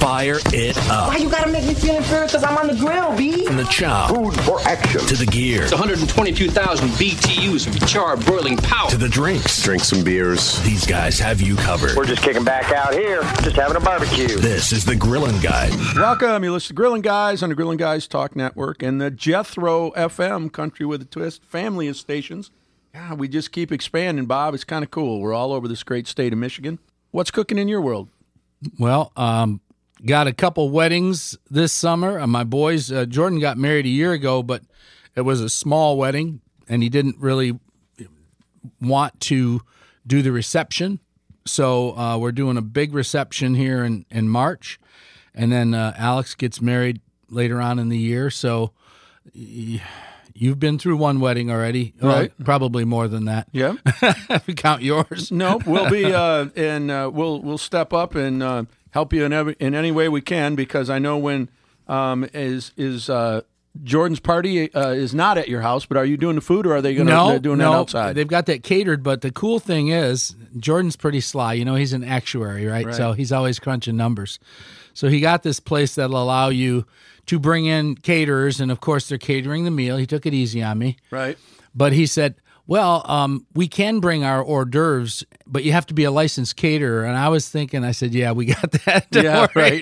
fire it up. Why you gotta make me feel inferior because I'm on the grill, B? From the chop Food for action. to the gear It's 122,000 BTUs of charred broiling power. to the drinks. Drink some beers. These guys have you covered. We're just kicking back out here, just having a barbecue. This is the Grillin' Guy. Welcome. You listen to Grilling Guys on the Grilling Guys Talk Network and the Jethro FM Country with a Twist family of stations. Yeah, we just keep expanding, Bob. It's kind of cool. We're all over this great state of Michigan. What's cooking in your world? Well, got a couple weddings this summer. My boys, Jordan got married a year ago, but it was a small wedding, and he didn't really want to do the reception. So we're doing a big reception here in March, and then Alex gets married later on in the year. So you've been through one wedding already, Right. Probably more than that. Yeah. If you count yours. Nope. We'll be we'll step up and help you in any way we can, because I know when Jordan's party is not at your house, but are you doing the food, or are they going to doing that outside? They've got that catered, but the cool thing is Jordan's pretty sly. You know, he's an actuary, right? So he's always crunching numbers. So he got this place that'll allow you to bring in caterers, and of course they're catering the meal. He took it easy on me. Right. But he said, well, we can bring our hors d'oeuvres, but you have to be a licensed caterer. And I was thinking, I said, yeah, we got that. Don't Yeah, worry. right.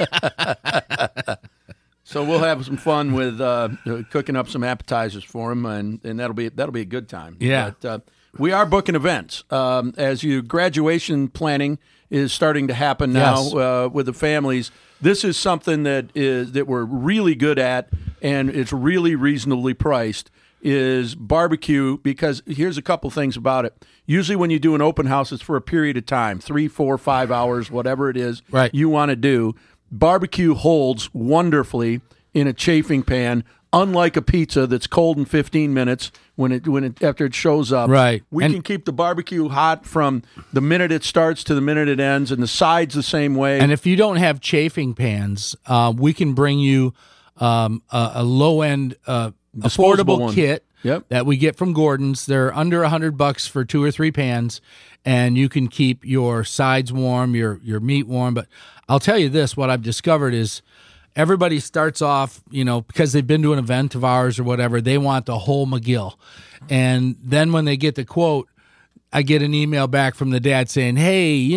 Yeah. So we'll have some fun with cooking up some appetizers for him, and that'll be a good time. Yeah. But, we are booking events. As you graduation planning is starting to happen now Yes. with the families. This is something that we're really good at, and it's really reasonably priced. Is barbecue, because here's a couple things about it. Usually when you do an open house, it's for a period of time, 3, 4, 5 hours, whatever it is Right. you want to do. Barbecue holds wonderfully in a chafing pan, unlike a pizza that's cold in 15 minutes when it after it shows up. Right. We And- can keep the barbecue hot from the minute it starts to the minute it ends, and the sides the same way. And if you don't have chafing pans, we can bring you a low-end Disposable affordable one. kit Yep. that we get from Gordon's. They're under $100 for 2 or 3 pans, and you can keep your sides warm, your meat warm. But I'll tell you this, what I've discovered is everybody starts off, because they've been to an event of ours or whatever, they want the whole McGill. And then when they get the quote, I get an email back from the dad saying, hey,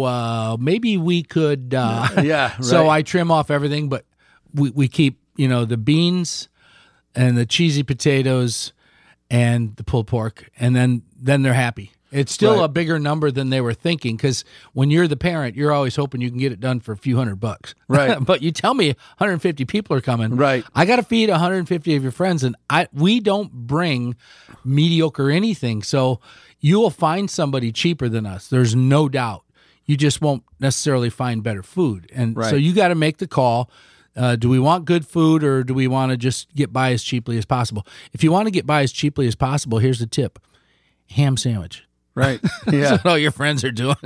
maybe we could. Yeah, right. So I trim off everything, but we keep, the beans and the cheesy potatoes and the pulled pork, and then they're happy. It's still Right. a bigger number than they were thinking, because when you're the parent, you're always hoping you can get it done for a few $100. Right. But you tell me 150 people are coming. Right. I got to feed 150 of your friends, and we don't bring mediocre anything. So you will find somebody cheaper than us. There's no doubt. You just won't necessarily find better food. And so Right. you got to make the call. Do we want good food, or do we want to just get by as cheaply as possible? If you want to get by as cheaply as possible, here's the tip: ham sandwich. Right. That's Yeah. what all your friends are doing.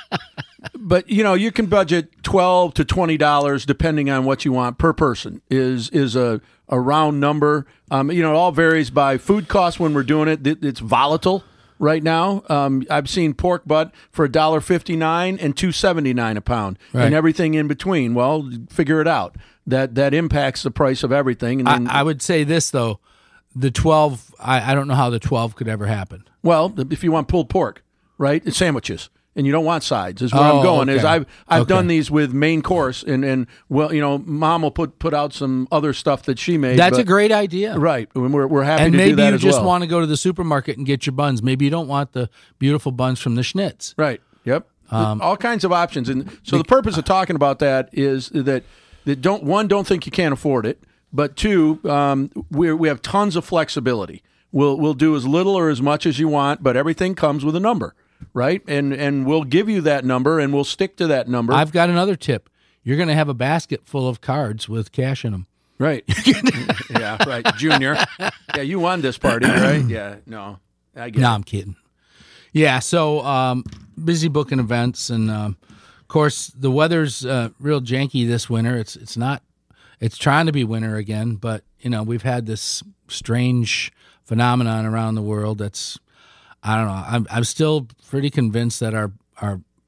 But you can budget $12 to $20 depending on what you want per person. Is a round number. It all varies by food costs when we're doing it. It's volatile right now. I've seen pork butt for $1.59 and $2.79 a pound, Right. and everything in between. Well, figure it out. That impacts the price of everything. And then, I would say this though: the 12. I don't know how the 12 could ever happen. well, if you want pulled pork, right, it's sandwiches. And you don't want sides. Is where Oh, I'm going. Is okay. I've Okay. done these with main course, and Mom will put out some other stuff that she made. That's but- a great idea. right. And we're happy And to do maybe that you as just well. want to go to the supermarket and get your buns. Maybe you don't want the beautiful buns from the Schnitz. Right. Yep. All kinds of options, and so the purpose of talking about that is that don't think you can't afford it, but 2, we have tons of flexibility. We'll do as little or as much as you want, but everything comes with a number, right? And we'll give you that number, and we'll stick to that number. I've got another tip. You're going to have a basket full of cards with cash in them. Right. Yeah, right. Junior. Yeah, you won this party, right? Yeah, no. I get No, it. I'm kidding. Yeah, so busy booking events, and of course the weather's real janky this winter. It's not. It's trying to be winter again, but we've had this strange phenomenon around the world. That's, I don't know. I'm still pretty convinced that our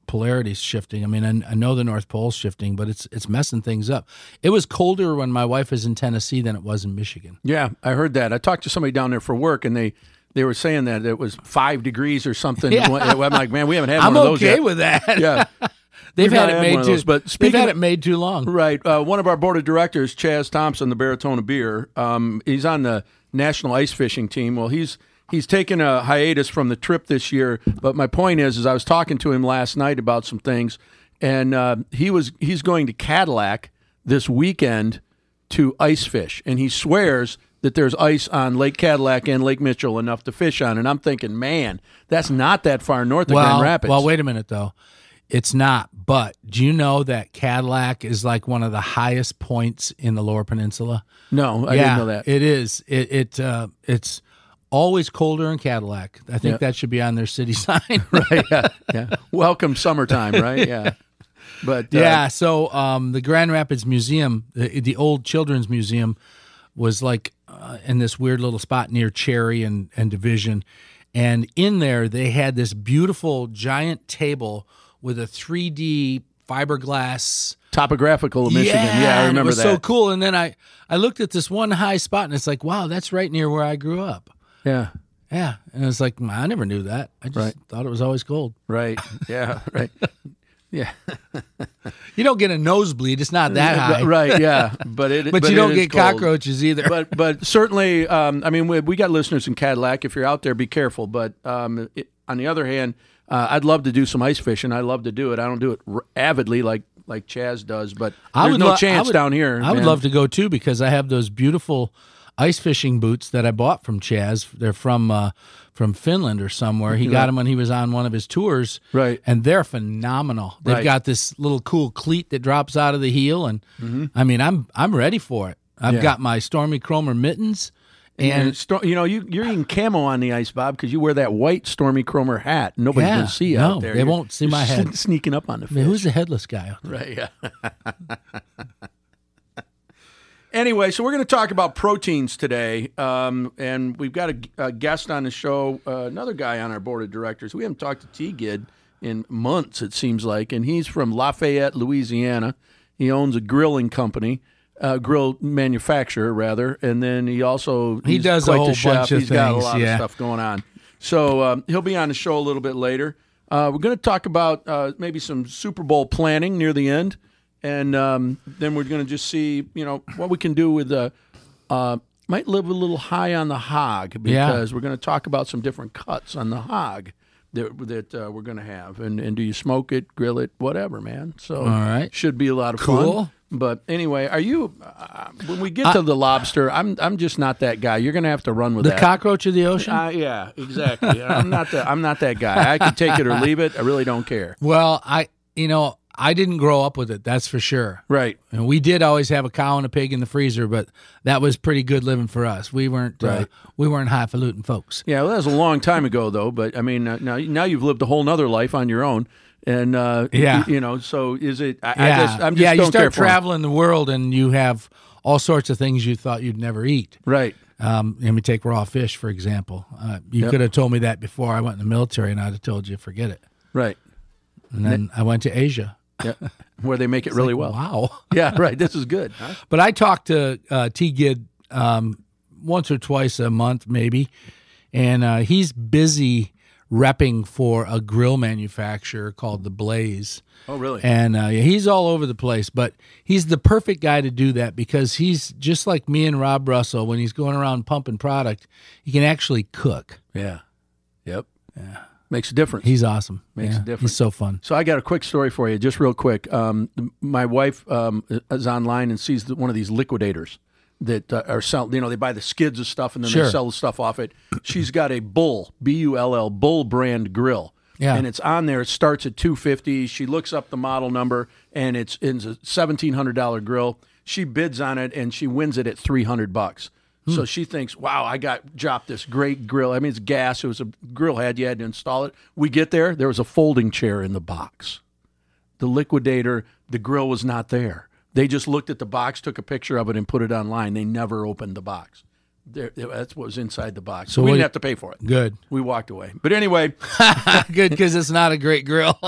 polarity's shifting. I mean, I know the North Pole's shifting, but it's messing things up. It was colder when my wife was in Tennessee than it was in Michigan. Yeah, I heard that. I talked to somebody down there for work, and they were saying that it was 5 degrees or something. Yeah. I'm like, man, we haven't had I'm one of those okay yet. with that. Yeah. They've We've had not it had made one of too. those, but They've speaking had of- it made too long. Right. One of our board of directors, Chaz Thompson, the Baritone of Beer, he's on the national ice fishing team. Well, he's taken a hiatus from the trip this year. But my point is I was talking to him last night about some things, and he's going to Cadillac this weekend to ice fish, and he swears that there's ice on Lake Cadillac and Lake Mitchell enough to fish on. And I'm thinking, man, that's not that far north of Grand Rapids. Well, wait a minute though. It's not. But do you know that Cadillac is like one of the highest points in the Lower Peninsula? No, I didn't know that. It is. It's always colder in Cadillac. I think that should be on their city sign. Right. Yeah. Welcome summertime, right? Yeah. But Yeah, so the Grand Rapids Museum, the old Children's Museum, was like in this weird little spot near Cherry and Division. And in there, they had this beautiful giant table with a 3D fiberglass. topographical of Michigan. Yeah, I and remember it was that. so cool. And then I looked at this one high spot, and it's like, wow, that's right near where I grew up. Yeah. Yeah, and it's like, I never knew that. I just thought it was always cold. Right. Yeah. Right. Yeah. You don't get a nosebleed; it's not that high. Right. Yeah. But But you don't get cockroaches either. But certainly, I mean, we got listeners in Cadillac. If you're out there, be careful. But on the other hand, I'd love to do some ice fishing. I love to do it. I don't do it avidly like Chaz does, but there's no chance down here. I would man. love to go too because I have those beautiful ice fishing boots that I bought from Chaz. They're from Finland or somewhere. He got them when he was on one of his tours. Right. And they're phenomenal. They've Right. got this little cool cleat that drops out of the heel, and I mean, I'm ready for it. I've Yeah. got my Stormy Cromer mittens. And you're eating camo on the ice, Bob, because you wear that white Stormy Cromer hat. Nobody Yeah, can see you no, out there. they won't see my You're head. Sneaking up on the fish. man, who's the headless guy out there? Right, yeah. Anyway, so we're going to talk about proteins today, and we've got a guest on the show, another guy on our board of directors. We haven't talked to T-Gid in months, it seems like, and he's from Lafayette, Louisiana. He owns a grilling company, grill manufacturer, rather, and then he's does a quite whole the chef. bunch of He's got a things, lot yeah. of stuff going on. So he'll be on the show a little bit later. We're going to talk about maybe some Super Bowl planning near the end. And then we're going to just see, what we can do with might live a little high on the hog because we're going to talk about some different cuts on the hog that we're going to have. And do you smoke it, grill it, whatever, man. So All right. should be a lot of Cool. fun. But anyway, are you when we get to the lobster? I'm just not that guy. You're going to have to run with The that. cockroach of the ocean? Yeah, exactly. I'm not that guy. I can take it or leave it. I really don't care. Well, I didn't grow up with it, that's for sure. Right. And we did always have a cow and a pig in the freezer, but that was pretty good living for us. We weren't highfalutin folks. Yeah, well, that was a long time ago, though. But I mean, now you've lived a whole nother life on your own, and so is it? I'm just you don't care start for 'em. traveling the world and you have all sorts of things you thought you'd never eat. Right. Let me take raw fish for example. You could have told me that before I went in the military, and I'd have told you forget it. Right. And then I went to Asia. Yeah. Where they make it really well. Wow. Yeah. Right. This is good. Huh? But I talk to T-Gid once or twice a month, maybe, and he's busy repping for a grill manufacturer called The Blaze. Oh, really? And he's all over the place, but he's the perfect guy to do that because he's just like me and Rob Russell. When he's going around pumping product, he can actually cook. Yeah. Yep. Yeah. Makes a difference. He's awesome. Makes a difference. He's so fun. So I got a quick story for you, just real quick. My wife is online and sees one of these liquidators that are selling. They buy the skids of stuff and then Sure. they sell the stuff off it. She's got a Bull, Bull, Bull brand grill. Yeah. And it's on there. It starts at $250. She looks up the model number, and it's a $1,700 grill. She bids on it, and she wins it at $300. So she thinks, wow, I got dropped this great grill. I mean, it's gas. It was a grill head. You had to install it. We get there. There was a folding chair in the box. The liquidator, the grill was not there. They just looked at the box, took a picture of it, and put it online. They never opened the box. That's what was inside the box. So we didn't have to pay for it. Good. We walked away. But anyway, Good, because it's not a great grill.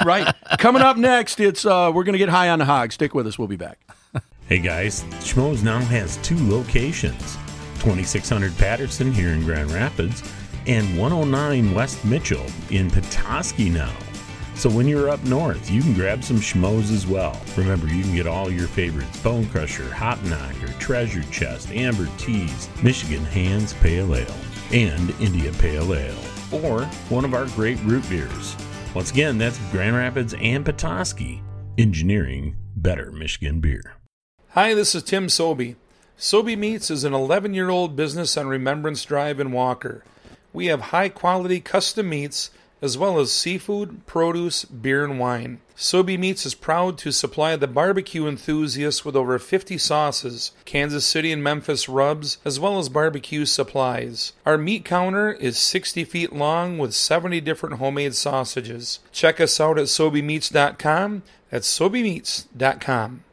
Right. Coming up next, it's we're going to get high on the hog. Stick with us. We'll be back. Hey guys, Schmoes now has 2 locations, 2600 Patterson here in Grand Rapids and 109 West Mitchell in Petoskey now. So when you're up north, you can grab some Schmoes as well. Remember, you can get all your favorites: Bone Crusher, Hop Knocker, Treasure Chest, Amber Teas, Michigan Hands Pale Ale, and India Pale Ale, or one of our great root beers. Once again, that's Grand Rapids and Petoskey, engineering better Michigan beer. Hi, this is Tim Sobey. Sobey Meats is an 11-year-old business on Remembrance Drive in Walker. We have high-quality custom meats as well as seafood, produce, beer, and wine. Sobey Meats is proud to supply the barbecue enthusiasts with over 50 sauces, Kansas City and Memphis rubs, as well as barbecue supplies. Our meat counter is 60 feet long with 70 different homemade sausages. Check us out at SobeyMeats.com. That's SobeyMeats.com.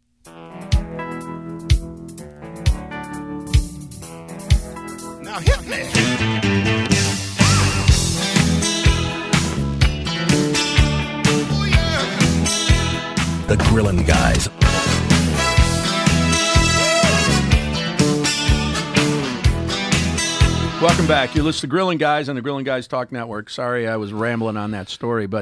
Now hit me. Oh, yeah. The Grillin' Guys. Welcome back. You listen to Grillin' Guys on the Grillin' Guys Talk Network. Sorry, I was rambling on that story, but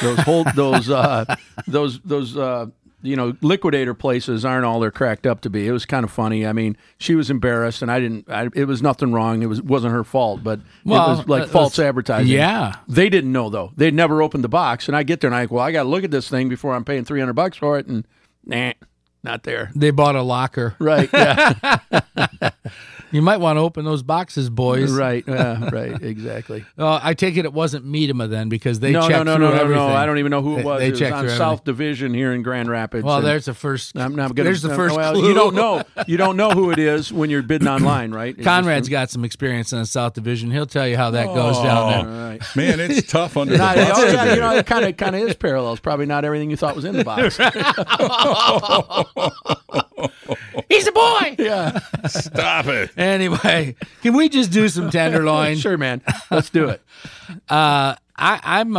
those liquidator places aren't all they're cracked up to be. It was kind of funny. I mean, she was embarrassed, and it was nothing wrong. It wasn't her fault, but it was like false advertising. Yeah. They didn't know, though. They'd never opened the box, and I get there, and I got to look at this thing before I'm paying $300 for it, and not there. They bought a locker. Right, yeah. You might want to open those boxes, boys. Right, right, exactly. I take it wasn't Meadema then, because they checked no, through everything. No, I don't even know who it was. They it was checked on through South everything. Division here in Grand Rapids. Well, and there's the first. there's the first clue. You don't know. You don't know who it is when you're bidding online, right? Conrad's got some experience in the South Division. He'll tell you how that goes down there. Right. Man, it's tough under the Not, bus oh, today. yeah, it kind of is parallels. Probably not everything you thought was in the box. He's a boy. Yeah. Stop it. Anyway, can we just do some tenderloin? Sure, man. Let's do it. I'm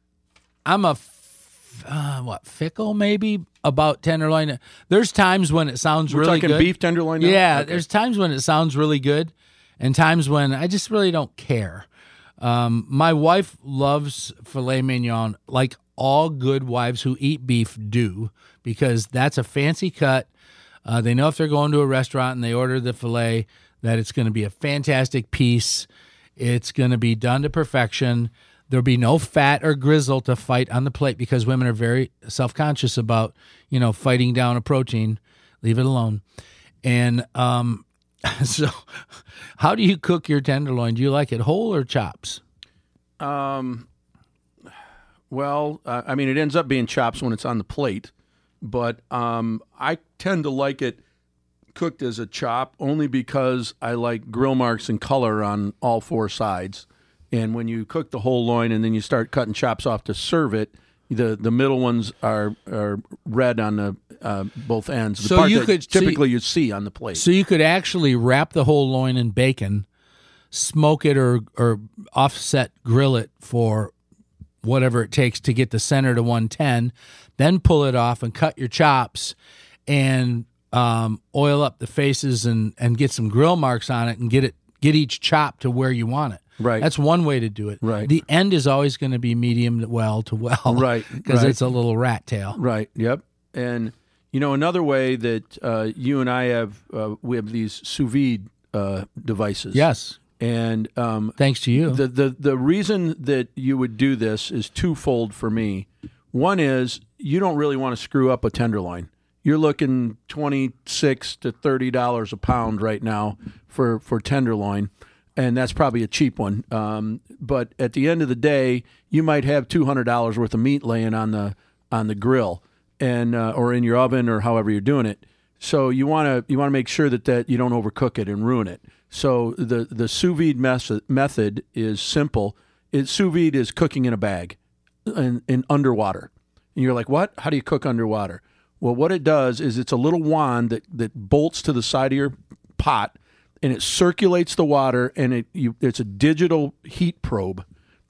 fickle maybe about tenderloin. There's times when it sounds We're really talking good. beef tenderloin now? Yeah, Okay. there's times when it sounds really good, and times when I just really don't care. My wife loves filet mignon, like all good wives who eat beef do, because that's a fancy cut. They know if they're going to a restaurant and they order the filet, that it's going to be a fantastic piece. It's going to be done to perfection. There'll be no fat or grizzle to fight on the plate, because women are very self-conscious about, fighting down a protein. Leave it alone. And so how do you cook your tenderloin? Do you like it whole or chops? Well, I mean, it ends up being chops when it's on the plate, but I tend to like it cooked as a chop only because I like grill marks and color on all 4 sides. And when you cook the whole loin and then you start cutting chops off to serve it, the middle ones are red on the both ends. The So part you that could typically you see on the plate. So you could actually wrap the whole loin in bacon, smoke it or offset grill it for whatever it takes to get the center to 110, then pull it off and cut your chops and oil up the faces and get some grill marks on it and get each chop to where you want it. Right. That's one way to do it. Right. The end is always going to be medium well to well. Right. Because right. it's a little rat tail. Right. Yep. And another way that you and I have we have these sous vide devices. Yes. And thanks to you. The reason that you would do this is twofold for me. One is you don't really want to screw up a tenderloin. You're looking $26 to $30 a pound right now for tenderloin, and that's probably a cheap one. But at the end of the day, you might have $200 worth of meat laying on the grill, and or in your oven or however you're doing it. So you want to make sure that you don't overcook it and ruin it. So the sous vide method is simple. Sous vide is cooking in a bag, in underwater. And you're like, what? How do you cook underwater? Well, what it does is it's a little wand that bolts to the side of your pot, and it circulates the water, and it's a digital heat probe,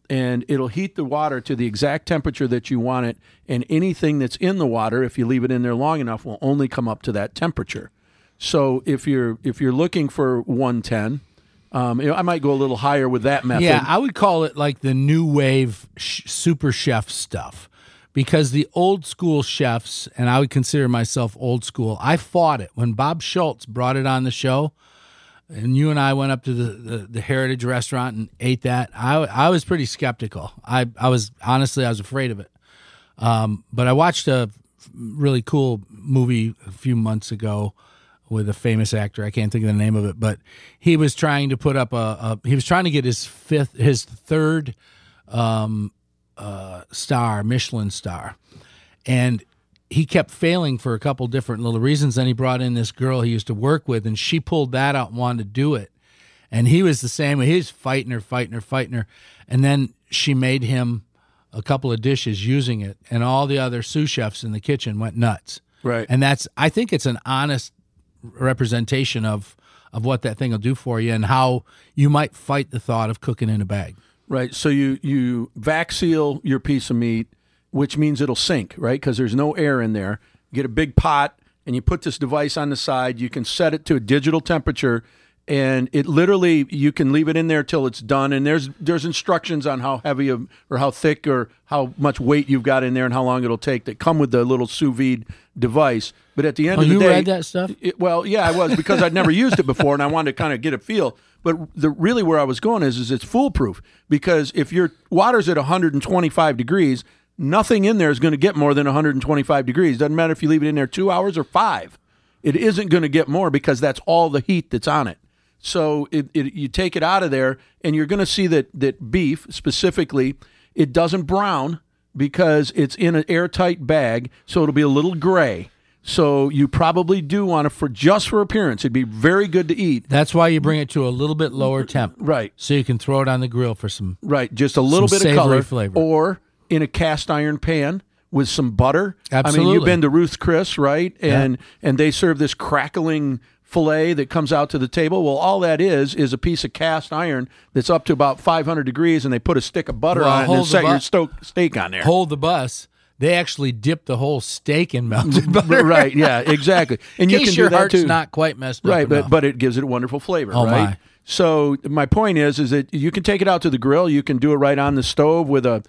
and it'll heat the water to the exact temperature that you want it, and anything that's in the water, if you leave it in there long enough, will only come up to that temperature. So if you're looking for 110, I might go a little higher with that method. Yeah, I would call it like the new wave super chef stuff, because the old school chefs, and I would consider myself old school, I fought it. When Bob Schultz brought it on the show, and you and I went up to the Heritage Restaurant and ate that, I was pretty skeptical. I was afraid of it. But I watched a really cool movie a few months ago with a famous actor. I can't think of the name of it, but he was trying to put up he was trying to get his third star, Michelin star, and he kept failing for a couple different little reasons. Then he brought in this girl he used to work with, and she pulled that out and wanted to do it. And he was the same way. He was fighting her. And then she made him a couple of dishes using it, and all the other sous chefs in the kitchen went nuts. Right. And I think it's an honest representation of what that thing will do for you and how you might fight the thought of cooking in a bag. Right. So you vac seal your piece of meat, which means it'll sink, right? Because there's no air in there. You get a big pot, and you put this device on the side. You can set it to a digital temperature, and it literally, you can leave it in there till it's done. And there's instructions on how heavy or how thick or how much weight you've got in there and how long it'll take that come with the little sous vide device. But at the end of the day, you read that stuff? Well, yeah, I was, because I'd never used it before, and I wanted to kind of get a feel. But really where I was going is it's foolproof, because if your water's at 125 degrees, nothing in there is going to get more than 125 degrees. Doesn't matter if you leave it in there 2 hours or 5. It isn't going to get more, because that's all the heat that's on it. So you take it out of there, and you're going to see that beef specifically, it doesn't brown because it's in an airtight bag, so it'll be a little gray. So you probably do want to, just for appearance, it'd be very good to eat. That's why you bring it to a little bit lower temp. Right. So you can throw it on the grill for some just a little bit of color. Flavor. Or in a cast iron pan with some butter. Absolutely. I mean, you've been to Ruth's Chris, right? And they serve this crackling filet that comes out to the table. Well, all that is a piece of cast iron that's up to about 500 degrees, and they put a stick of butter on it and set your steak on there. Hold the bus. They actually dip the whole steak in melted butter. Right, yeah, exactly. And in you case can do your that heart's too. not quite messed up. Right, enough. but it gives it a wonderful flavor, Oh, right? my. So my point is that you can take it out to the grill. You can do it right on the stove with a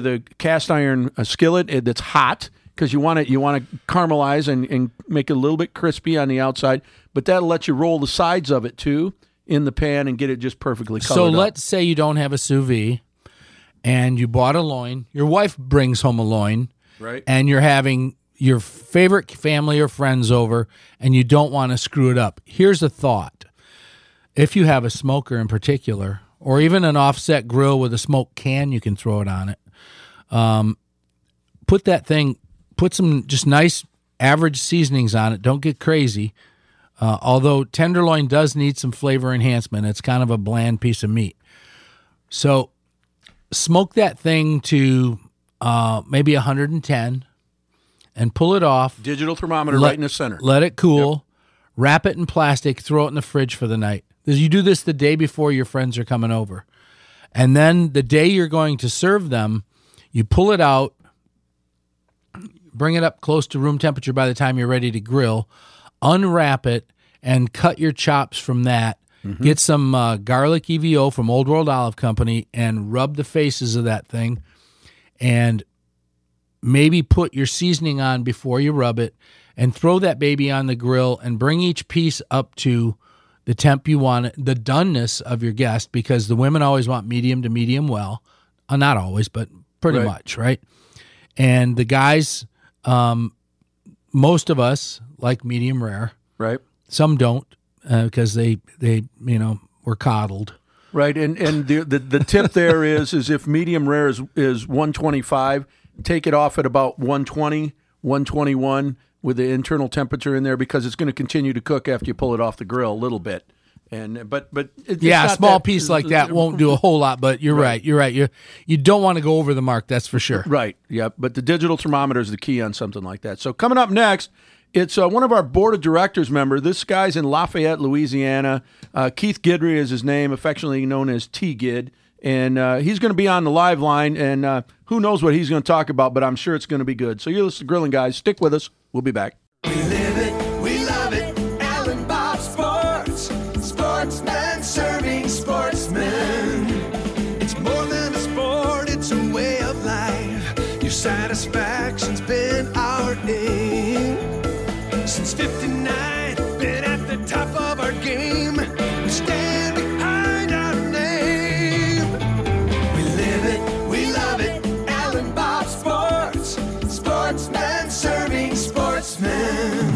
cast iron skillet that's hot, because you want to caramelize and make it a little bit crispy on the outside, but that'll let you roll the sides of it too in the pan and get it just perfectly colored So up. let's say you don't have a sous vide, and you bought a loin. Your wife brings home a loin, right? And you're having your favorite family or friends over, and you don't want to screw it up. Here's a thought: if you have a smoker in particular, or even an offset grill with a smoke can, you can throw it on it. Put some just nice average seasonings on it. Don't get crazy. Although tenderloin does need some flavor enhancement. It's kind of a bland piece of meat. So smoke that thing to maybe 110 and pull it off. Digital thermometer right in the center. Let it cool. Yep. Wrap it in plastic. Throw it in the fridge for the night. You do this the day before your friends are coming over. And then the day you're going to serve them, you pull it out, bring it up close to room temperature by the time you're ready to grill, unwrap it, and cut your chops from that. Mm-hmm. Get some garlic EVO from Old World Olive Company and rub the faces of that thing, and maybe put your seasoning on before you rub it, and throw that baby on the grill and bring each piece up to the temp you want it, the doneness of your guest, because the women always want medium to medium well. Not always, but pretty much, right? And the guys... most of us like medium rare, right? Some don't because they were coddled, right? And the tip there is if medium rare is 125, take it off at about 120, 121 with the internal temperature in there, because it's going to continue to cook after you pull it off the grill a little bit. And but it's a small piece like that won't do a whole lot. But you're right. You don't want to go over the mark. That's for sure. Right. Yep. But the digital thermometer is the key on something like that. So coming up next, it's one of our board of directors member. This guy's in Lafayette, Louisiana. Keith Guidry is his name, affectionately known as T. Gid. And he's going to be on the live line, and who knows what he's going to talk about, but I'm sure it's going to be good. So you're listening to Grilling Guys. Stick with us. We'll be back. We live it, we love it. Alan Bob Sports. Sportsman serving sportsmen. It's more than a sport, it's a way of life. Your satisfaction's been our aim. Since 59, been at the top of our game. We stand behind our name. We live it, we love it. Alan Bob Sports. Sportsman serving sportsmen.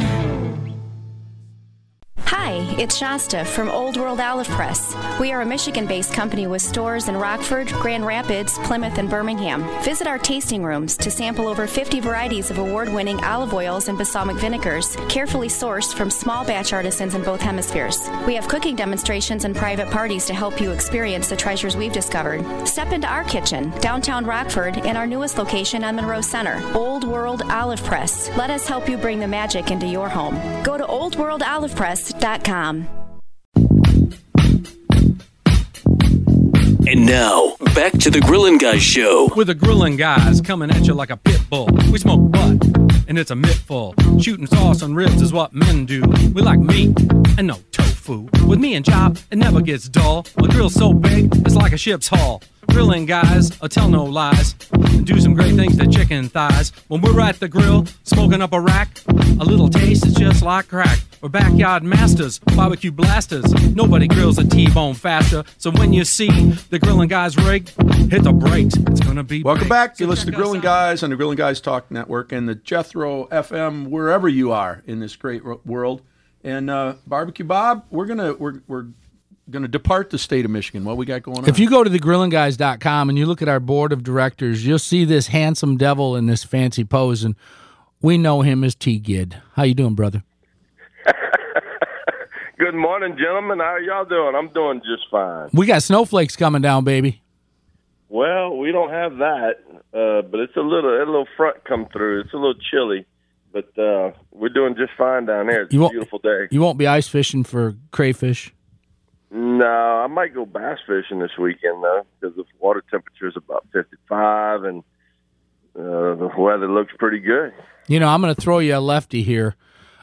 Hi, it's Shasta from Old World Olive Press. We are a Michigan-based company with stores in Rockford, Grand Rapids, Plymouth, and Birmingham. Visit our tasting rooms to sample over 50 varieties of award-winning olive oils and balsamic vinegars, carefully sourced from small batch artisans in both hemispheres. We have cooking demonstrations and private parties to help you experience the treasures we've discovered. Step into our kitchen, downtown Rockford, and our newest location on Monroe Center, Old World Olive Press. Let us help you bring the magic into your home. Go to oldworldolivepress.com. And now, back to the Grillin' Guys show. With the Grillin' Guys coming at you like a pit bull. We smoke butt, and it's a mittful. Shooting sauce on ribs is what men do. We like meat and no tofu. With me and Job, it never gets dull. My grill's so big, it's like a ship's hull. Grilling guys, tell no lies, and do some great things to chicken thighs. When we're at the grill, smoking up a rack, a little taste is just like crack. We're backyard masters, barbecue blasters. Nobody grills a T-bone faster. So when you see the Grilling Guys rig, hit the brakes. It's gonna be Welcome big. back. So You listen to check us Grilling out. Guys on the Grilling Guys Talk Network and the Jethro FM, wherever you are in this great world. And Barbecue Bob, we're gonna depart the state of Michigan. What we got going on? If you go to thegrillandguys.com and you look at our board of directors, you'll see this handsome devil in this fancy pose, and we know him as T. Gid. How you doing, brother? Good morning, gentlemen. How are y'all doing? I'm doing just fine. We got snowflakes coming down, baby. Well, we don't have that, but it's a little front come through. It's a little chilly, but we're doing just fine down here. It's a beautiful day. You won't be ice fishing for crayfish? No, I might go bass fishing this weekend, though, because the water temperature is about 55, and the weather looks pretty good. You know, I'm going to throw you a lefty here.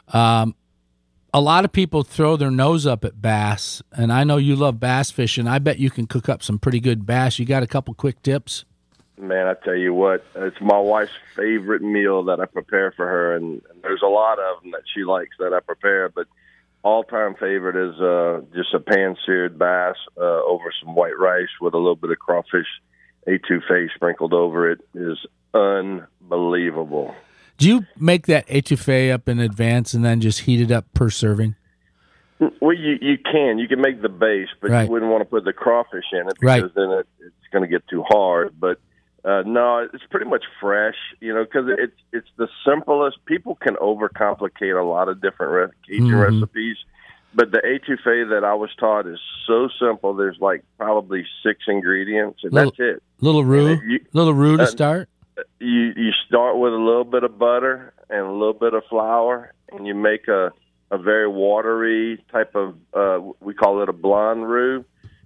A lot of people throw their nose up at bass, and I know you love bass fishing. I bet you can cook up some pretty good bass. You got a couple quick tips? Man, I tell you what, it's my wife's favorite meal that I prepare for her, and there's a lot of them that she likes that I prepare, but all-time favorite is just a pan-seared bass over some white rice with a little bit of crawfish etouffee sprinkled over it. Is unbelievable. Do you make that etouffee up in advance and then just heat it up per serving? Well, you can. You can make the base, but Right. you wouldn't want to put the crawfish in it because then it's going to get too hard. But no, it's pretty much fresh, you know, because it's the simplest. People can overcomplicate a lot of different Cajun recipes, but the etouffee that I was taught is so simple. There's like probably 6 ingredients, and that's it. Little roux to start? You start with a little bit of butter and a little bit of flour, and you make a very watery type of, we call it a blonde roux,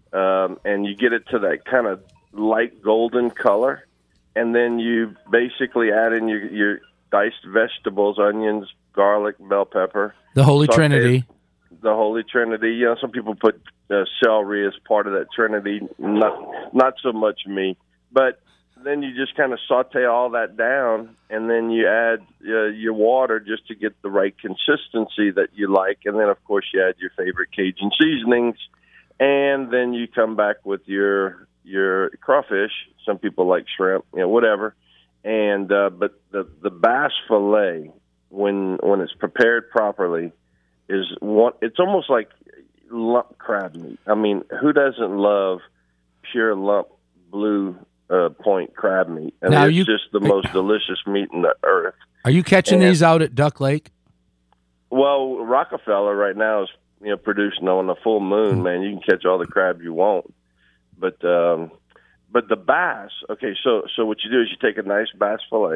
and you get it to that kind of light golden color, and then you basically add in your diced vegetables, onions, garlic, bell pepper. The Holy saute- Trinity. The Holy Trinity. You know, some people put celery as part of that Trinity. Not so much me, but then you just kind of saute all that down, and then you add your water just to get the right consistency that you like, and then of course you add your favorite Cajun seasonings, and then you come back with your crawfish. Some people like shrimp, you know, whatever. And but the bass fillet, when it's prepared properly, it's almost like lump crab meat. I mean, who doesn't love pure lump blue point crab meat? And Now it's just the most delicious meat in the earth. Are you catching these out at Duck Lake? Well, Rockefeller right now is producing on a full moon. Man, you can catch all the crab you want, but the bass. Okay, so what you do is you take a nice bass fillet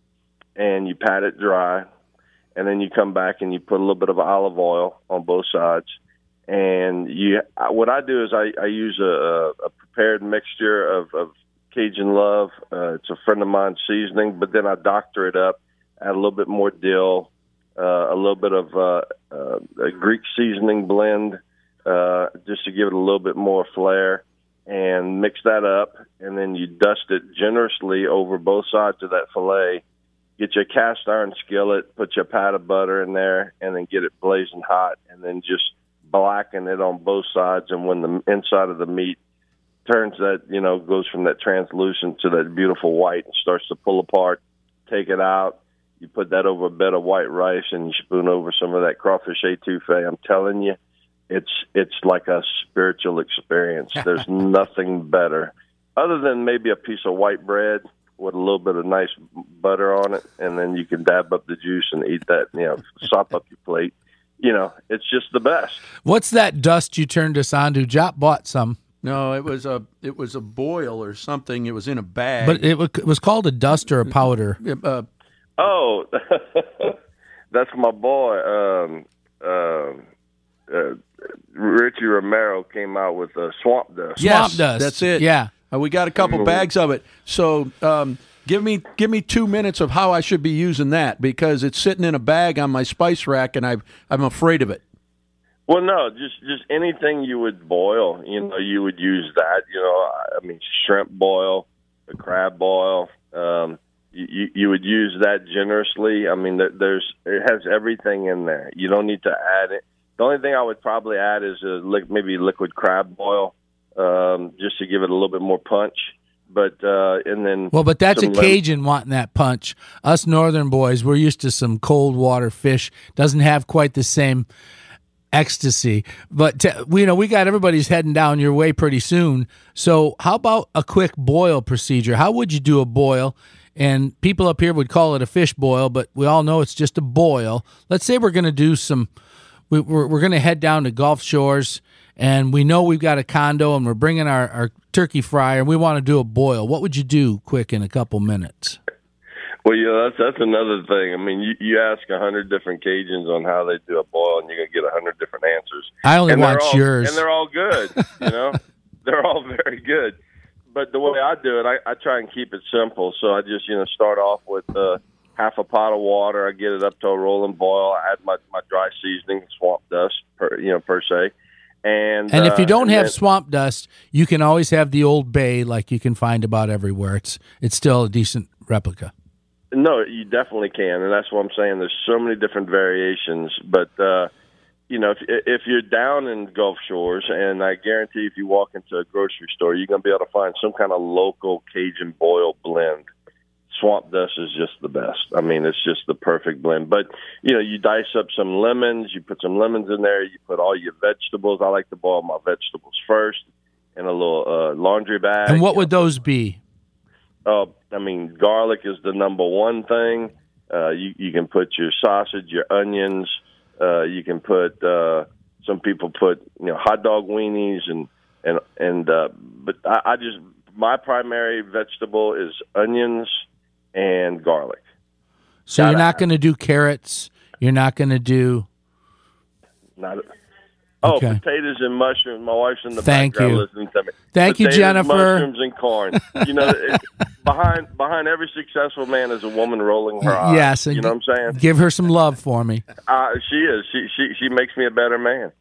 and you pat it dry, and then you come back and you put a little bit of olive oil on both sides. And what I do is I use a prepared mixture of Cajun Love. It's a friend of mine's seasoning, but then I doctor it up, add a little bit more dill, a little bit of a Greek seasoning blend, just to give it a little bit more flair, and mix that up, and then you dust it generously over both sides of that filet. Get your cast iron skillet, put your pat of butter in there, and then get it blazing hot, and then just blacken it on both sides. And when the inside of the meat turns that, goes from that translucent to that beautiful white and starts to pull apart, take it out. You put that over a bed of white rice, and you spoon over some of that crawfish étouffée. I'm telling you, it's like a spiritual experience. There's nothing better, other than maybe a piece of white bread with a little bit of nice butter on it, and then you can dab up the juice and eat that, sop up your plate. It's just the best. What's that dust you turned us on to? Jop bought some. No, it was a boil or something. It was in a bag. But it was called a dust or a powder? Oh, that's my boy. Richie Romero came out with swamp dust. Yes, swamp dust. That's it. Yeah. We got a couple bags of it. So give me 2 minutes of how I should be using that, because it's sitting in a bag on my spice rack, and I'm afraid of it. Well, no, just anything you would boil, you would use that. Shrimp boil, a crab boil. You would use that generously. It has everything in there. You don't need to add it. The only thing I would probably add is maybe liquid crab boil, just to give it a little bit more punch. But but that's a Cajun wanting that punch. Us Northern boys, we're used to some cold water fish. Doesn't have quite the same ecstasy. But we got everybody's heading down your way pretty soon. So how about a quick boil procedure? How would you do a boil? And people up here would call it a fish boil, but we all know it's just a boil. Let's say we're going to do some. We're going to head down to Gulf Shores, and we know we've got a condo, and we're bringing our turkey fryer, and we want to do a boil. What would you do quick in a couple minutes? Well, that's another thing. You ask 100 different Cajuns on how they do a boil, and you're going to get 100 different answers. I only want yours. And they're all good, They're all very good. But the way I do it, I try and keep it simple. So I just, start off with half a pot of water. I get it up to a rolling boil. I add my dry seasoning, swamp dust, per se. And if you don't have swamp dust, you can always have the Old Bay, like you can find about everywhere. It's still a decent replica. No, you definitely can, and that's what I'm saying. There's so many different variations, but if you're down in Gulf Shores, and I guarantee if you walk into a grocery store, you're going to be able to find some kind of local Cajun boil blend. Swamp dust is just the best. It's just the perfect blend. But, you dice up some lemons, you put some lemons in there, you put all your vegetables. I like to boil my vegetables first in a little laundry bag. And what would those be? Garlic is the number one thing. You can put your sausage, your onions. You can put some people put hot dog weenies but I just my primary vegetable is onions and garlic. So you're not going to do carrots. You're not going to do. Okay. Potatoes and mushrooms. My wife's in the Thank background you. listening to me. Thank you, Potatoes, Jennifer. Mushrooms and corn. Behind every successful man is a woman rolling her eyes. Yes, and you know what I'm saying? Give her some love for me. She is. She makes me a better man.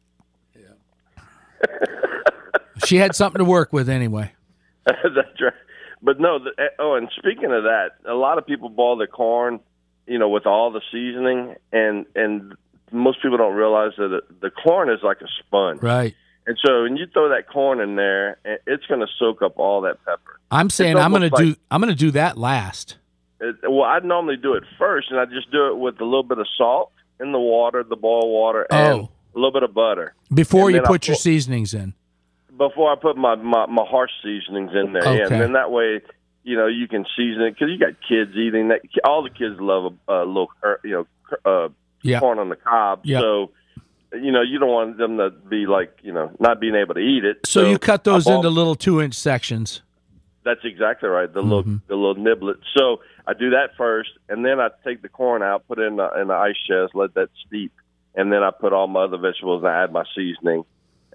She had something to work with anyway. That's right. But no. And speaking of that, a lot of people boil their corn, with all the seasoning, and most people don't realize that the corn is like a sponge. Right. And so when you throw that corn in there, it's going to soak up all that pepper. I'm saying I'm going to do that last. I'd normally do it first, and I just do it with a little bit of salt in the water, the boiled water, and a little bit of butter. Before you put your seasonings in. Before I put my harsh seasonings in there, okay. And then that way, you can season it, because you got kids eating that. All the kids love a little, corn on the cob. Yep. So, you don't want them to be like, not being able to eat it. So you cut those into little 2-inch sections. That's exactly right. The little niblets. So I do that first, and then I take the corn out, put it in the ice chest, let that steep, and then I put all my other vegetables and I add my seasoning.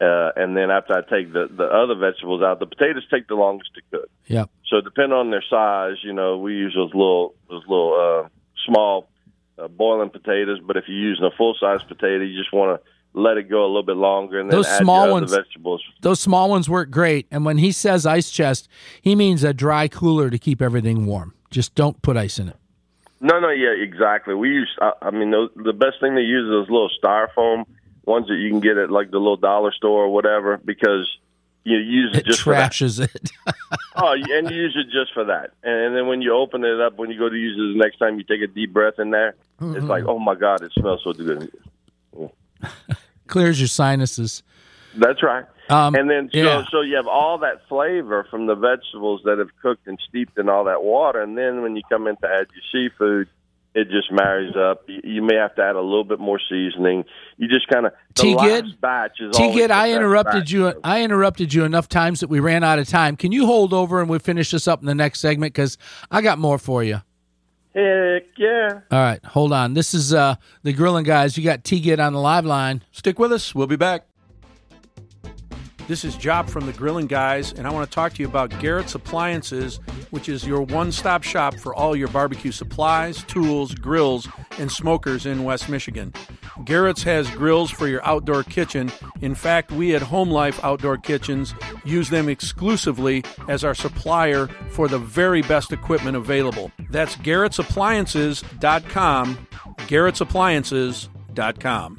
And then after I take the other vegetables out, the potatoes take the longest to cook. Yep. So depending on their size, we use those little small boiling potatoes. But if you're using a full size potato, you just want to let it go a little bit longer, and then Those add small your ones, other vegetables. Those small ones work great. And when he says ice chest, he means a dry cooler to keep everything warm. Just don't put ice in it. No, yeah, exactly. We use, the best thing to use is those little styrofoam ones that you can get at like the little dollar store or whatever, because you use it just trashes for that. it. And you use it just for that. And then when you open it up, when you go to use it the next time, you take a deep breath in there. Mm-hmm. It's like, oh my God, it smells so good. Clears your sinuses. That's right. And then yeah. so you have all that flavor from the vegetables that have cooked and steeped in all that water. And then when you come in to add your seafood, it just marries up. You may have to add a little bit more seasoning. You just kind of last batch is always T-Gid, the I best interrupted batch. you. I interrupted you enough times that we ran out of time. Can you hold over and we'll finish this up in the next segment? Because I got more for you. Heck yeah. All right, hold on. This is the Grilling Guys. You got T-Gid on the live line. Stick with us. We'll be back. This is Job from the Grilling Guys, and I want to talk to you about Garrett's Appliances, which is your one-stop shop for all your barbecue supplies, tools, grills, and smokers in West Michigan. Garrett's has grills for your outdoor kitchen. In fact, we at Home Life Outdoor Kitchens use them exclusively as our supplier for the very best equipment available. That's Garrett'sAppliances.com, Garrett'sAppliances.com.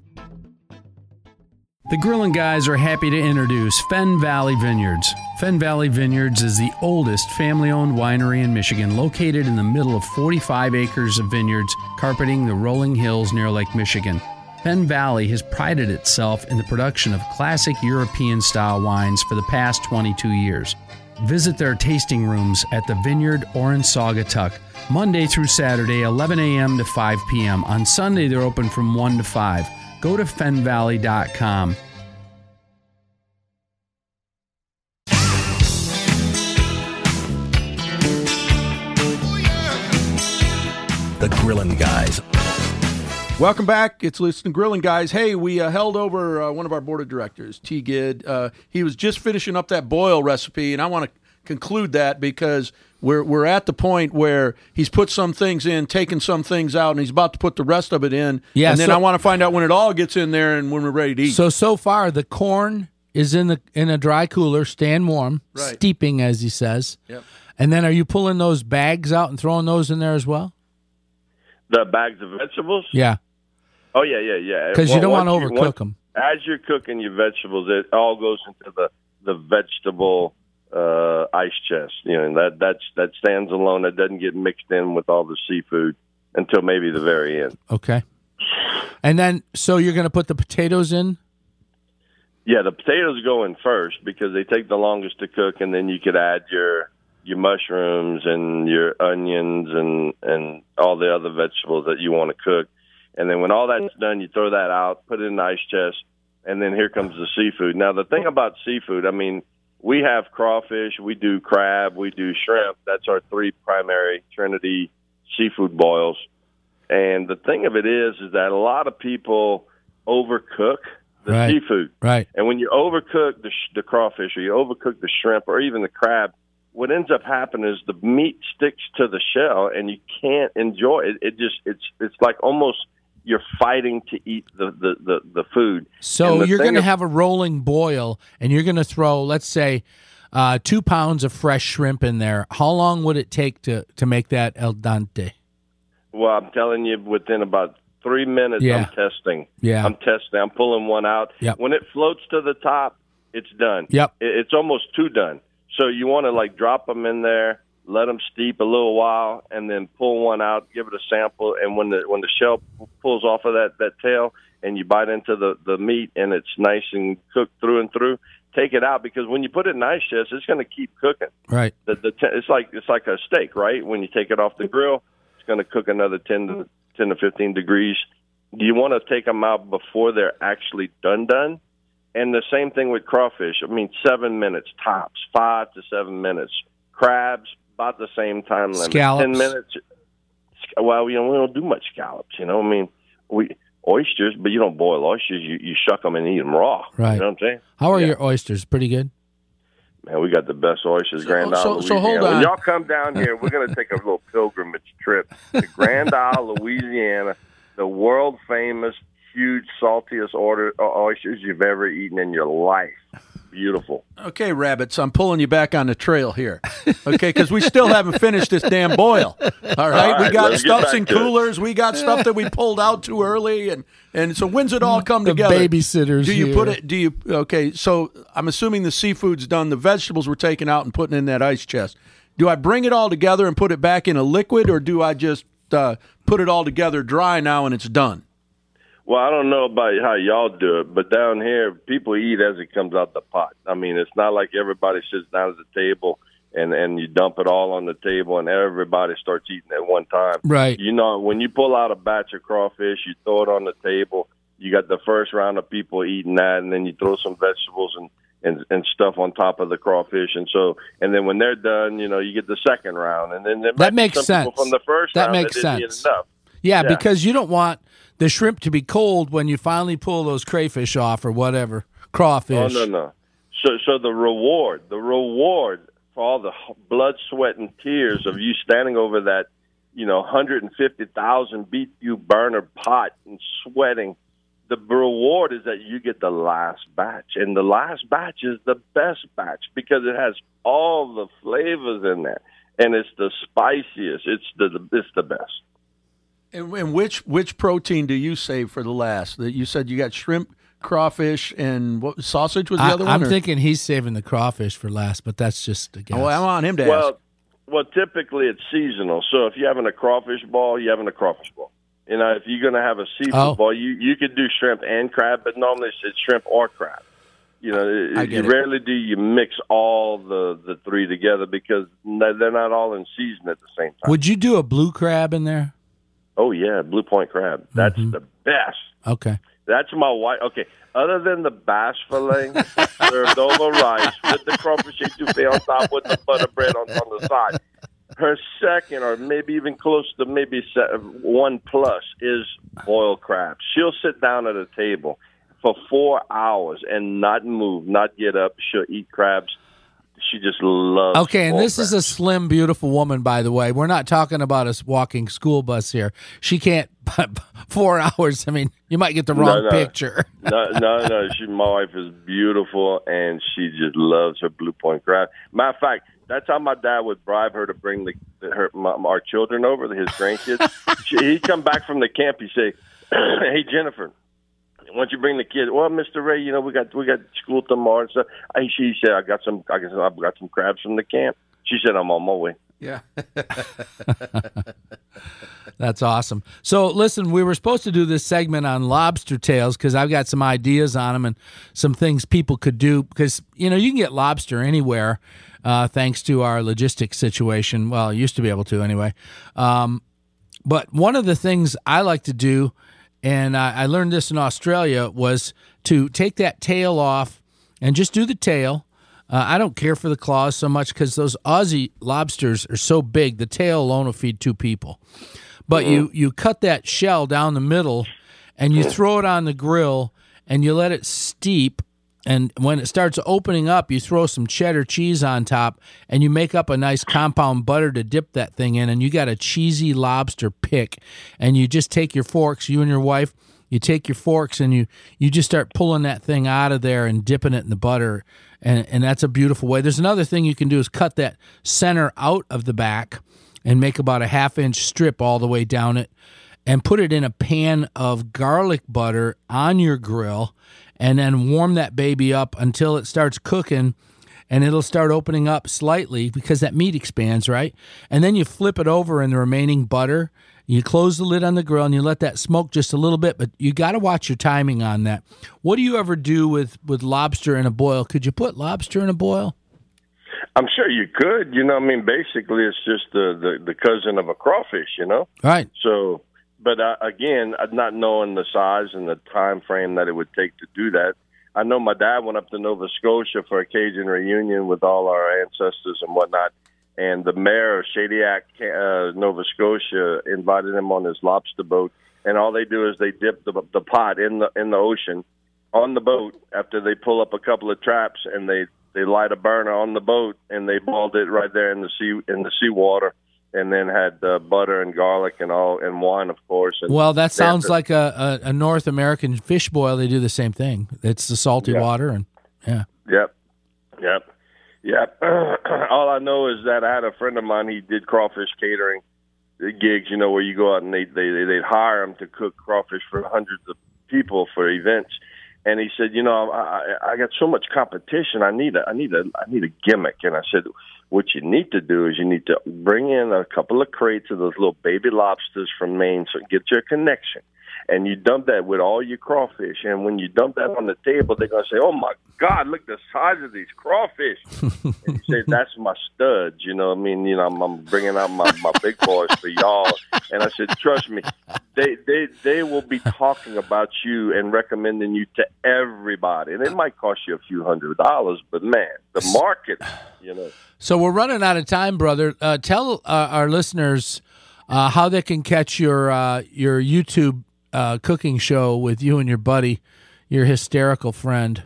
The Grilling Guys are happy to introduce Fenn Valley Vineyards. Fenn Valley Vineyards is the oldest family-owned winery in Michigan, located in the middle of 45 acres of vineyards carpeting the rolling hills near Lake Michigan. Fenn Valley has prided itself in the production of classic European-style wines for the past 22 years. Visit their tasting rooms at the Vineyard or in Saugatuck, Monday through Saturday, 11 a.m. to 5 p.m. On Sunday, they're open from 1 to 5. Go to fennvalley.com. The Grilling Guys. Welcome back. It's Listen Grilling Guys. Hey, we held over one of our board of directors, T-Gid. He was just finishing up that boil recipe, and I want to conclude that because we're at the point where he's put some things in, taken some things out, and he's about to put the rest of it in. Yeah, and then I want to find out when it all gets in there and when we're ready to eat. So far, the corn is in a dry cooler, staying warm, Right. steeping, as he says. Yep. And then are you pulling those bags out and throwing those in there as well? The bags of vegetables? Yeah. Oh, yeah. Because you don't want to Once overcook them. As you're cooking your vegetables, it all goes into the vegetable ice chest. And that stands alone. That doesn't get mixed in with all the seafood until maybe the very end. Okay. And then, so you're going to put the potatoes in? Yeah, the potatoes go in first because they take the longest to cook, and then you could add your mushrooms and your onions and all the other vegetables that you want to cook. And then when all that's done, you throw that out, put it in the ice chest, and then here comes the seafood. Now, the thing about seafood, I mean, we have crawfish, we do crab, we do shrimp. That's our three primary Trinity seafood boils. And the thing of it is that a lot of people overcook the seafood. Right. And when you overcook the crawfish or you overcook the shrimp or even the crab, what ends up happening is the meat sticks to the shell and you can't enjoy it. It's like almost you're fighting to eat the food. So you're going to have a rolling boil, and you're going to throw, let's say, 2 pounds of fresh shrimp in there. How long would it take to make that al dente? Well, I'm telling you, within about 3 minutes, Yeah. I'm testing. Yeah. I'm testing. I'm pulling one out. Yep. When it floats to the top, it's done. Yep. It's almost too done. So you want to like drop them in there, let them steep a little while, and then pull one out, give it a sample. And when the shell pulls off of that tail, and you bite into the meat, and it's nice and cooked through and through, take it out, because when you put it in ice chest, it's going to keep cooking. Right. It's like a steak, right? When you take it off the grill, it's going to cook another 10 to 15 degrees. You want to take them out before they're actually done. And the same thing with crawfish. I mean, 7 minutes tops, 5 to 7 minutes. Crabs, about the same time limit. Scallops. 10 minutes. Well, we don't do much scallops. I mean, oysters, but you don't boil oysters. You shuck them and eat them raw. Right. You know what I'm saying? How are your oysters? Pretty good? Man, we got the best oysters, Grand Isle, so Louisiana. hold on. When y'all come down here, we're going to take a little pilgrimage trip to Grand Isle, Louisiana, the world-famous, huge, saltiest oysters you've ever eaten in your life. Beautiful. Okay, Rabbits, I'm pulling you back on the trail here. Okay, because we still haven't finished this damn boil. All right, we got stuffs in coolers. We got stuff that we pulled out too early, and so when's it all come together? Babysitters. Do you here. put it? Do you? Okay, so I'm assuming the seafood's done. The vegetables were taken out and put in that ice chest. Do I bring it all together and put it back in a liquid, or do I just put it all together dry now and it's done? Well, I don't know about how y'all do it, but down here, people eat as it comes out the pot. I mean, it's not like everybody sits down at the table and you dump it all on the table and everybody starts eating at one time. Right. You know, when you pull out a batch of crawfish, you throw it on the table. You got the first round of people eating that, and then you throw some vegetables and stuff on top of the crawfish, and then when they're done, you know, you get the second round, and then that makes sense. From the first that round, makes that didn't sense. eat enough. Yeah, because you don't want the shrimp to be cold when you finally pull those crayfish off or whatever, crawfish. Oh, no. So the reward for all the blood, sweat, and tears of you standing over that, 150,000 BTU burner pot and sweating, the reward is that you get the last batch. And the last batch is the best batch because it has all the flavors in there. And it's the spiciest. It's the best. And which protein do you save for the last? That you said you got shrimp, crawfish, and what sausage was the other one? I'm thinking he's saving the crawfish for last, but that's just a guess. Oh, I want him to ask. Well, typically it's seasonal. So if you're having a crawfish ball, you're having a crawfish ball. If you're going to have a seafood ball, you could do shrimp and crab, but normally it's shrimp or crab. Rarely do you mix all the three together because they're not all in season at the same time. Would you do a blue crab in there? Oh, yeah, blue point crab. That's the best. Okay. That's my wife. Okay, other than the bass fillet served over rice with the crawfish etouffee on top with the butter bread on the side, her second or maybe even close to maybe 1+ is boiled crab. She'll sit down at a table for 4 hours and not move, not get up. She'll eat crabs. She just loves. Okay, and this crabs. is a slim, beautiful woman, by the way. We're not talking about a walking school bus here. She can't. 4 hours. I mean, you might get the wrong picture. No. My wife is beautiful, and she just loves her blue point crab. Matter of fact, that's how my dad would bribe her to bring our children over, his grandkids. He'd come back from the camp. He'd say, "Hey, Jennifer, why don't you bring the kids?" "Well, Mr. Ray, we got school tomorrow and stuff." She said, I've got some crabs from the camp. She said, "I'm on my way." Yeah. That's awesome. So, listen, we were supposed to do this segment on lobster tails because I've got some ideas on them and some things people could do because, you can get lobster anywhere thanks to our logistics situation. Well, I used to be able to anyway. But one of the things I like to do, and I learned this in Australia, was to take that tail off and just do the tail. I don't care for the claws so much because those Aussie lobsters are so big, the tail alone will feed 2 people. But you cut that shell down the middle and you throw it on the grill and you let it steep. And when it starts opening up, you throw some cheddar cheese on top and you make up a nice compound butter to dip that thing in. And you got a cheesy lobster pick. And you just take your forks, you and your wife, you take your forks and you just start pulling that thing out of there and dipping it in the butter. And that's a beautiful way. There's another thing you can do is cut that center out of the back and make about a 1/2-inch strip all the way down it and put it in a pan of garlic butter on your grill and then warm that baby up until it starts cooking and it'll start opening up slightly because that meat expands, right? And then you flip it over in the remaining butter. You close the lid on the grill and you let that smoke just a little bit, but you got to watch your timing on that. What do you ever do with lobster in a boil? Could you put lobster in a boil? I'm sure you could. Basically, it's just the cousin of a crawfish. Right. So, but again, not knowing the size and the time frame that it would take to do that, I know my dad went up to Nova Scotia for a Cajun reunion with all our ancestors and whatnot, and the mayor of Shadiac, Nova Scotia, invited him on his lobster boat, and all they do is they dip the pot in the ocean on the boat after they pull up a couple of traps, and they light a burner on the boat, and they boiled it right there in the seawater, and then had butter and garlic and wine, of course. And well, that sounds like a North American fish boil. They do the same thing. It's the salty water, and Yep. All I know is that I had a friend of mine. He did crawfish catering gigs, where you go out and they'd hire him to cook crawfish for hundreds of people for events. And he said, I got so much competition. I need a gimmick. And I said, what you need to do is you need to bring in a couple of crates of those little baby lobsters from Maine, so get your connection. And you dump that with all your crawfish. And when you dump that on the table, they're going to say, oh, my God, look the size of these crawfish. And you say, that's my studs. I'm bringing out my big boys for y'all. And I said, trust me, they will be talking about you and recommending you to everybody. And it might cost you a few $100s, but, man, the market, So we're running out of time, brother. Tell our listeners how they can catch your YouTube cooking show with you and your buddy, your hysterical friend.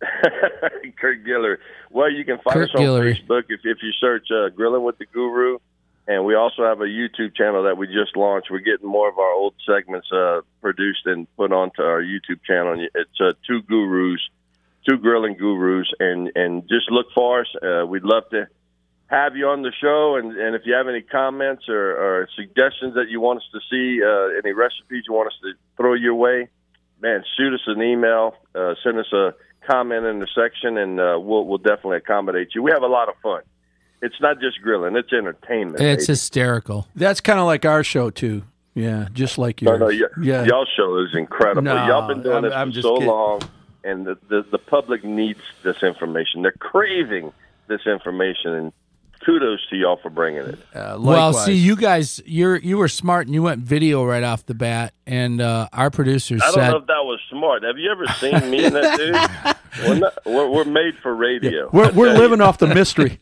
Kurt Guillory. Well, you can find Kurt us on Guillory. Facebook if you search Grilling with the Guru. And we also have a YouTube channel that we just launched. We're getting more of our old segments produced and put onto our YouTube channel. It's Two Grilling Gurus. And just look for us. We'd love to have you on the show, and if you have any comments or suggestions that you want us to see, any recipes you want us to throw your way, man, shoot us an email, send us a comment in the section, and we'll definitely accommodate you. We have a lot of fun. It's not just grilling; it's entertainment. It's hysterical. That's kind of like our show too. Yeah, just like yours. No, y'all show is incredible. No, y'all been doing this I'm for just so kidding. long, and the public needs this information. They're craving this information, and kudos to y'all for bringing it. Well, see, you guys, you were smart and you went video right off the bat, and our producers I said, don't know if that was smart. Have you ever seen me and that dude? We're made for radio. We're living off the mystery.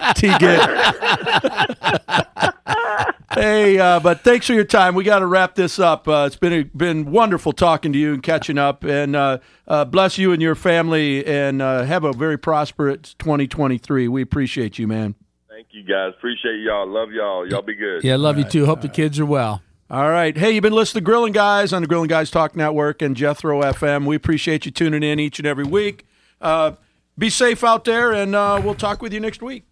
Hey, but thanks for your time. We got to wrap this up. It's been wonderful talking to you and catching up. And bless you and your family, and have a very prosperous 2023. We appreciate you, man. Thank you, guys. Appreciate y'all. Love y'all. Y'all be good. yeah, love you too. Hope the kids are well. All right. Hey, you've been listening to Grilling Guys on the Grilling Guys Talk Network and Jethro FM. We appreciate you tuning in each and every week. Be safe out there, and we'll talk with you next week.